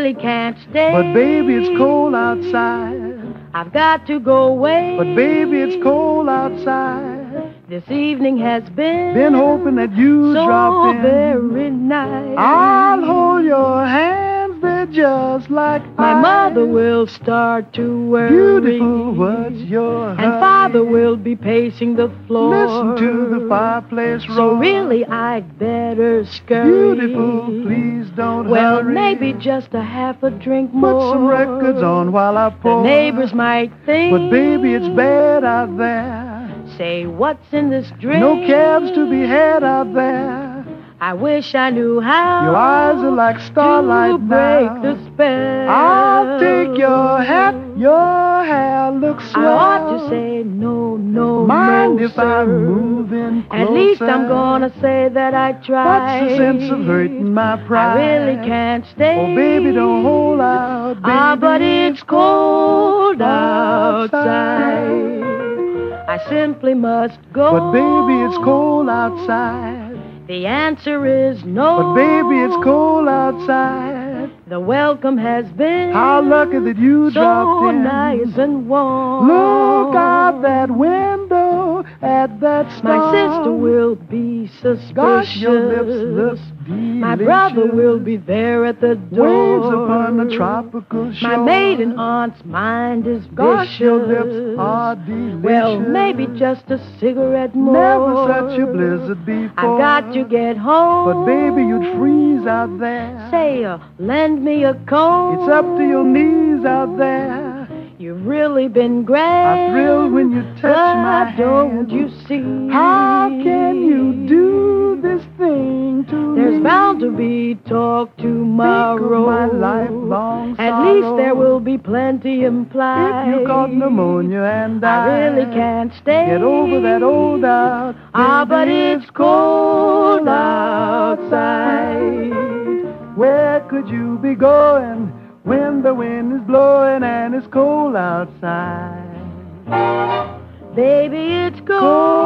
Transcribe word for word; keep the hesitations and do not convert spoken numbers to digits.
really can't stay. But baby, it's cold outside. I've got to go away. But baby, it's cold outside. This evening has been Been hoping that you so drop in. very nice. I'll hold your hands, they're just like My ice. mother will start to worry. Beautiful, what's your And hurry? father will be pacing the floor. Listen to the fireplace roar. So really I'd better scurry. Beautiful, please don't Well, hurry. maybe just a half a drink Put more. some records on while I The pour. neighbors might think. But baby, it's bad out there. Say, what's in this drink? No cabs to be had out there. I wish I knew how. Your eyes are like starlight to break now. the spell. I'll take your hat, your hair looks swell. I ought to say no, no, Mind no, if sir. I move in closer? At least I'm gonna say that I tried. What's the sense of hurting my pride? I really can't stay. Oh, baby, don't hold out, baby. Ah, but it's cold outside. I simply must go. But baby, it's cold outside. The answer is no. But baby, it's cold outside. The welcome has been How lucky that you so dropped in. nice and warm. Look out that window at that star. My sister will be suspicious. Gosh, your lips look My brother delicious. will be there at the door. Waves upon the tropical shore. My maiden aunt's mind is Gosh, vicious. your lips are delicious. Well, maybe just a cigarette more. Never such a blizzard before. I've got to get home. But baby, you'd freeze out there. Say, uh, lend me a comb. It's up to your knees out there. You've really been great. I thrill when you touch but my hand. don't you see? How can you do this thing to me? There's bound to be talk tomorrow. Think of my lifelong At sorrow. least there will be plenty implied. If you caught pneumonia and I died, really can't stay. Get over that old doubt. Ah, Baby, but it's cold outside. Where could you be going when the wind is blowing and it's cold outside? Baby, it's cold. Cold